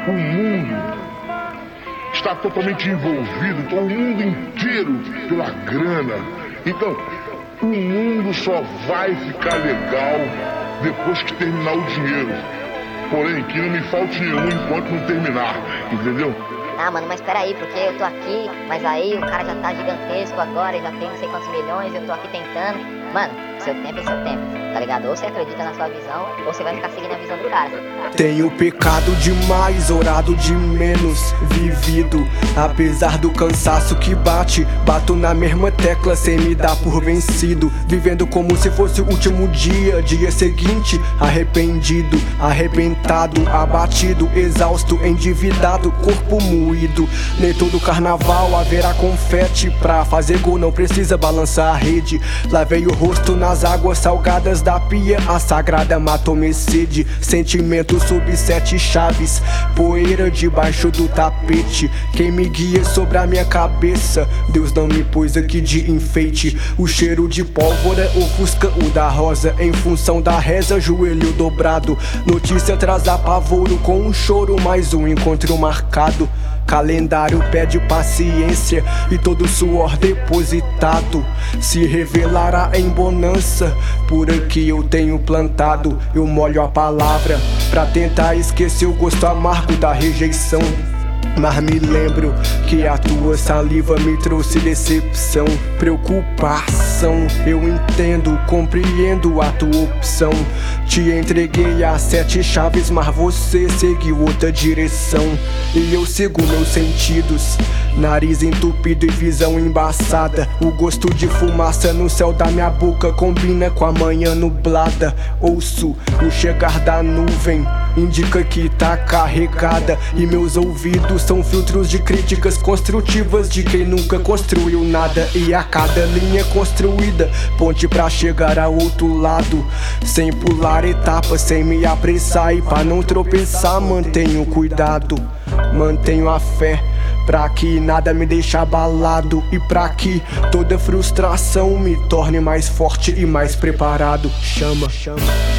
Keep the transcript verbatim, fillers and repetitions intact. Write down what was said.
O mundo está totalmente envolvido, o mundo inteiro, pela grana. Então, o mundo só vai ficar legal depois que terminar o dinheiro. Porém, que não me falte nenhum enquanto não terminar, entendeu? Ah, mano, mas peraí, porque eu tô aqui, mas aí o cara já tá gigantesco agora, já tem não sei quantos milhões, eu tô aqui tentando. Mano, seu tempo é seu tempo, tá ligado? Ou você acredita na sua visão, ou você vai ficar seguindo a visão do cara. Tenho pecado demais, orado de menos, vivido. Apesar do cansaço que bate, bato na mesma tecla sem me dar por vencido. Vivendo como se fosse o último dia, dia seguinte, arrependido, arrebentado, abatido, exausto, endividado, corpo moído. Nem todo carnaval haverá confete, pra fazer gol não precisa balançar a rede. Lavei o rosto nas águas salgadas da pia, a sagrada matou-me sede. Sentimento sob sete chaves, poeira debaixo do tapete. Quem me guia sobre a minha cabeça, Deus não me pôs aqui de enfeite. O cheiro de pólvora ofusca o da rosa, em função da reza, joelho dobrado. Notícia traz apavoro com um choro, mais um encontro marcado. Calendário pede paciência e todo suor depositado se revelará em bonança. Por aqui eu tenho plantado, eu molho a palavra pra tentar esquecer o gosto amargo da rejeição. Mas me lembro que a tua saliva me trouxe decepção, preocupação. Eu entendo, compreendo a tua opção. Te entreguei as sete chaves, mas você seguiu outra direção. E eu sigo meus sentidos, nariz entupido e visão embaçada. O gosto de fumaça no céu da minha boca combina com a manhã nublada. Ouço o chegar da nuvem, indica que tá carregada. E meus ouvidos são filtros de críticas construtivas de quem nunca construiu nada. E a cada linha construída, ponte pra chegar ao outro lado. Sem pular etapas, sem me apressar. E pra não tropeçar, mantenho cuidado, mantenho a fé, pra que nada me deixe abalado. E pra que toda frustração me torne mais forte e mais preparado. Chama, chama.